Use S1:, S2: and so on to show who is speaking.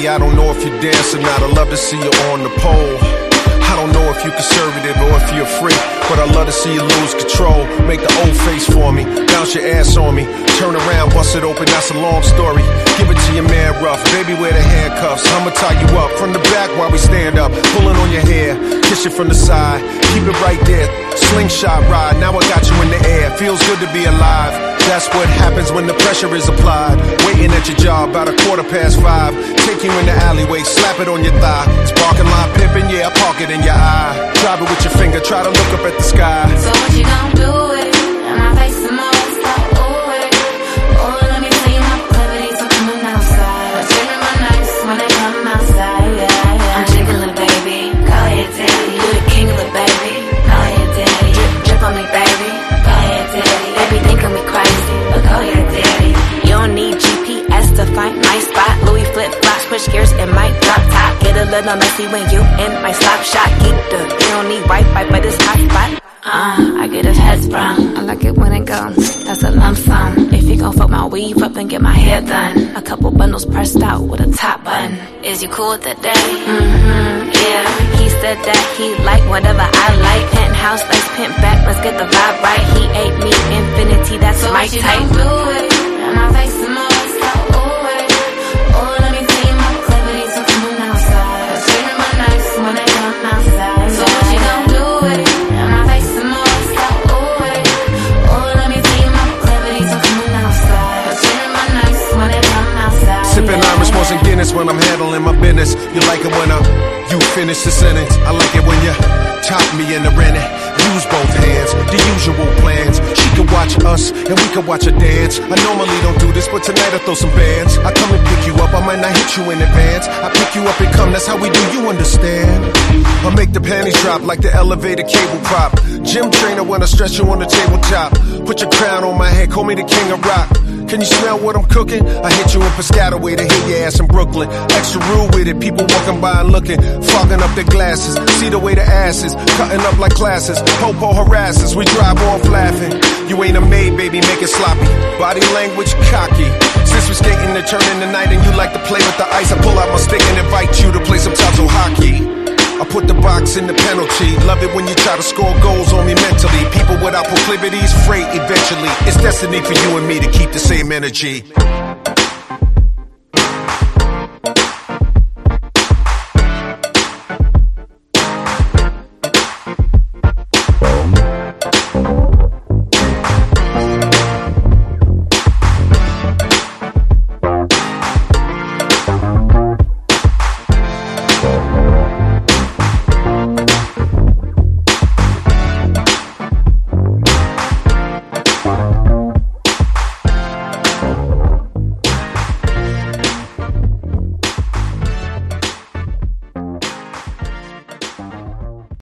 S1: baby, I don't know if you're dancing or not. I love to see you on the pole. I don't know if you're conservative or if you're a freak, but I love to see you lose control. Make the old face for me, bounce your ass on me, turn around, bust it open, that's a long story. Give it to your man rough, baby wear the handcuffs. I'ma tie you up from the back while we stand up, pulling on your hair, kiss you from the side, keep it right there. Slingshot ride, now I got you in the air. Feels good to be alive. That's what happens when the pressure is applied. Waiting at your job about 5:15. Take you in the alleyway, slap it on your thigh. It's parking lot pimping, yeah, park it in your eye. Drive it with your finger, try to look up at the sky.
S2: So what you gon' do it? And my face some more, stop, ooh it. Oh, let me see my proclivities are coming outside. I'm triggering my nights when they come outside, yeah, yeah. I'm jiggling, baby, call it daddy. You the king of the baby, call it daddy. Drip on me, baby, call it daddy. They be thinking me crazy, but call it daddy. You don't need GPS to find my spot. Louis flip-flops, switch gears and might drop top. Get a little messy when you in my slop shot. Keep the, you don't need Wi-Fi, but it's hot spot. I get his head sprung. I like it when it goes, that's a lump sum. If you gon' fuck my weave up and get my hair done, a couple bundles pressed out with a top button. Is you cool with that day? Yeah. He said that he like whatever I like. Penthouse, let's pimp back, let's get the vibe right. He ate me infinity, that's so my type. So do it, and my face some more, so ooh it. Oh, let me see my proclivities are coming outside. I'm triggering my nights when they come outside. So what you gon' do it? And my face some more, so ooh it. Oh, let me see my proclivities are coming outside. I'm triggering my nights when they come outside.
S1: Sipping Irish Moss and Guinness when I'm handling my business. You like it when you finish the sentence. I like it when you top me in the rennet. Use both hands, the usual plans. She can watch us and we can watch her dance. I normally don't do this, but tonight I throw some bands. I come and pick you up, I might not hit you in advance. I pick you up and come, that's how we do, you understand. I make the panties drop like the elevator cable prop. Gym trainer when I stretch you on the tabletop. Put your crown on my head, call me the king of rock. Can you smell what I'm cooking? I hit you in Piscataway to hit your ass in Brooklyn. Extra rude with it, people walking by and looking, fogging up their glasses. See the way the ass is, cutting up like classes. Popo harasses, we drive off laughing. You ain't a maid, baby, make it sloppy. Body language cocky. Since we're skating to turn in the night and you like to play with the ice, I pull out my stick and invite you to play some Tazo hockey. I put the box in the penalty. Love it when you try to score goals on me mentally. People without proclivities, freight eventually. It's destiny for you and me to keep the same energy.